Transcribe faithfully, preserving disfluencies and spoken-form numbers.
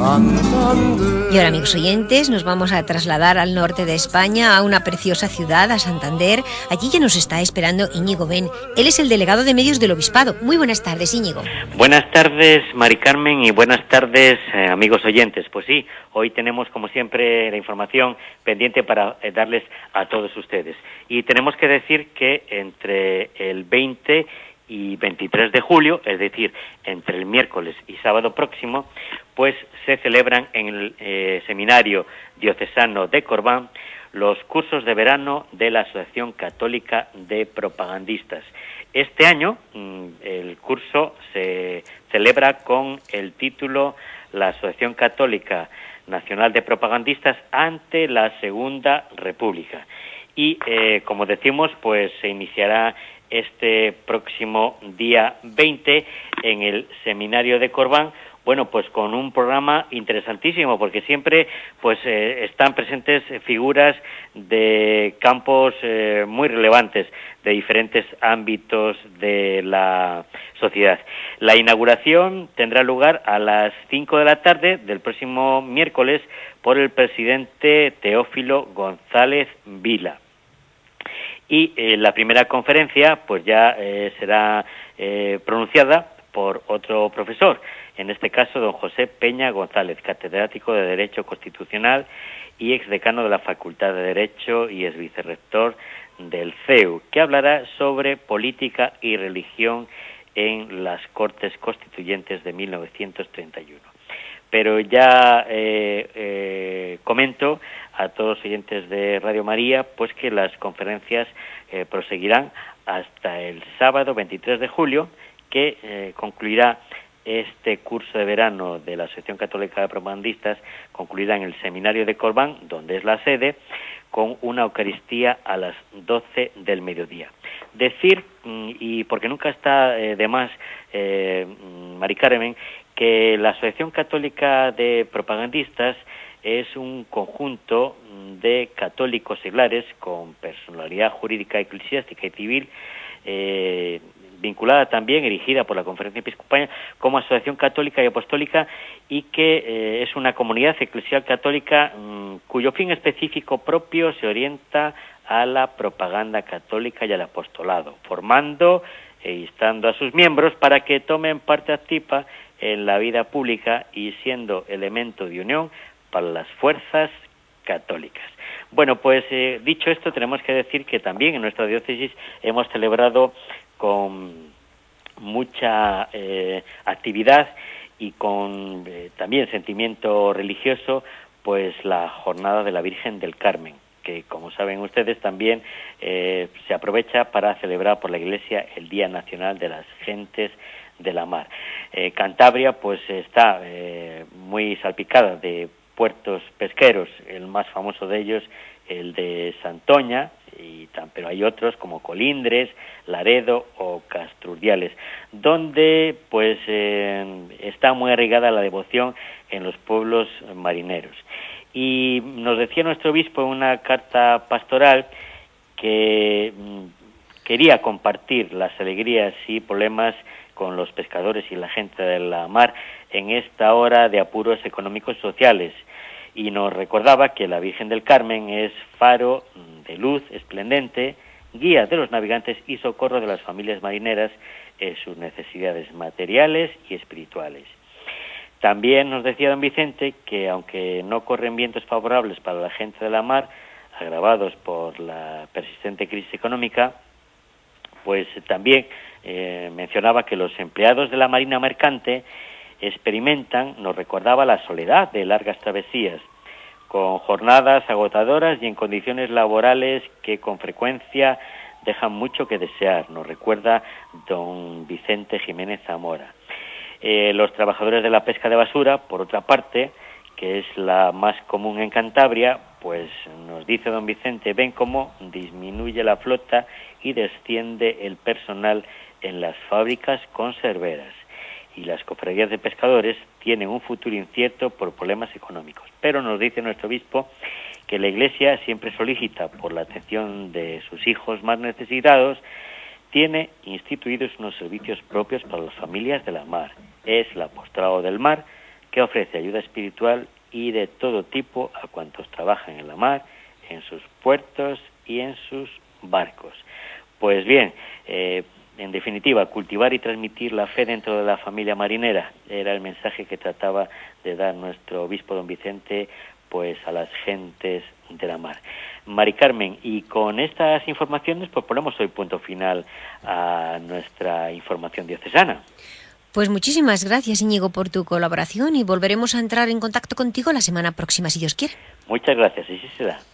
Y ahora, amigos oyentes, nos vamos a trasladar al norte de España, a una preciosa ciudad, a Santander. Allí ya nos está esperando Íñigo Ben. Él es el delegado de medios del Obispado. Muy buenas tardes, Íñigo. Buenas tardes, Mari Carmen, y buenas tardes, eh, amigos oyentes. Pues sí, hoy tenemos, como siempre, la información pendiente para eh, darles a todos ustedes. Y tenemos que decir que entre el veinte y veintitrés de julio, es decir, entre el miércoles y sábado próximo, pues se celebran en el eh, Seminario Diocesano de Corbán los cursos de verano de la Asociación Católica de Propagandistas. Este año mmm, el curso se celebra con el título La Asociación Católica Nacional de Propagandistas ante la Segunda República. Y, eh, como decimos, pues se iniciará este próximo día veinte en el Seminario de Corbán, bueno, pues con un programa interesantísimo, porque siempre pues eh, están presentes figuras de campos eh, muy relevantes, de diferentes ámbitos de la sociedad. La inauguración tendrá lugar a las cinco de la tarde del próximo miércoles por el presidente Teófilo González Vila. Y eh, la primera conferencia pues ya eh, será eh, pronunciada por otro profesor, en este caso don José Peña González, catedrático de Derecho Constitucional y exdecano de la Facultad de Derecho y ex vicerrector del C E U, que hablará sobre política y religión en las Cortes Constituyentes de mil novecientos treinta y uno. Pero ya eh, eh, comento a todos los oyentes de Radio María pues que las conferencias eh, proseguirán hasta el sábado veintitrés de julio, que eh, concluirá este curso de verano de la Asociación Católica de Propagandistas, concluirá en el Seminario de Corbán, donde es la sede, con una Eucaristía a las doce del mediodía. Decir, y porque nunca está eh, de más, eh, Mari Carmen, que la Asociación Católica de Propagandistas es un conjunto de católicos seglares con personalidad jurídica, eclesiástica y civil, eh, vinculada también, erigida por la Conferencia Episcopal como Asociación Católica y Apostólica, y que eh, es una comunidad eclesial católica mmm, cuyo fin específico propio se orienta a la propaganda católica y al apostolado, formando e instando a sus miembros para que tomen parte activa en la vida pública y siendo elemento de unión para las fuerzas católicas. Bueno, pues eh, dicho esto, tenemos que decir que también en nuestra diócesis hemos celebrado con mucha eh, actividad y con eh, también sentimiento religioso, pues la Jornada de la Virgen del Carmen, que como saben ustedes también eh, se aprovecha para celebrar por la Iglesia el Día Nacional de las Gentes de la Mar. Eh, Cantabria pues está eh, muy salpicada de puertos pesqueros, el más famoso de ellos el de Santoña, y pero hay otros como Colindres, Laredo o Castrurdiales, donde pues eh, está muy arraigada la devoción en los pueblos marineros. Y nos decía nuestro obispo en una carta pastoral que mm, quería compartir las alegrías y problemas con los pescadores y la gente de la mar en esta hora de apuros económicos y sociales, y nos recordaba que la Virgen del Carmen es faro de luz esplendente, guía de los navegantes y socorro de las familias marineras en sus necesidades materiales y espirituales. También nos decía don Vicente que aunque no corren vientos favorables para la gente de la mar, agravados por la persistente crisis económica, pues también eh, mencionaba que los empleados de la marina mercante experimentan, nos recordaba, la soledad de largas travesías, con jornadas agotadoras y en condiciones laborales que con frecuencia dejan mucho que desear, nos recuerda don Vicente Jiménez Zamora. Eh, los trabajadores de la pesca de basura, por otra parte, que es la más común en Cantabria, pues nos dice don Vicente, ven cómo disminuye la flota y desciende el personal en las fábricas conserveras. Y las cofradías de pescadores tienen un futuro incierto por problemas económicos. Pero nos dice nuestro obispo que la Iglesia siempre solicita por la atención de sus hijos más necesitados, tiene instituidos unos servicios propios para las familias de la mar. Es el apostolado del mar, que ofrece ayuda espiritual y de todo tipo a cuantos trabajan en la mar, en sus puertos y en sus barcos. Pues bien, eh, en definitiva, cultivar y transmitir la fe dentro de la familia marinera era el mensaje que trataba de dar nuestro obispo don Vicente pues a las gentes de la mar. Mari Carmen, y con estas informaciones pues ponemos hoy punto final a nuestra información diocesana. Pues muchísimas gracias, Íñigo, por tu colaboración y volveremos a entrar en contacto contigo la semana próxima, si Dios quiere. Muchas gracias, y sí será.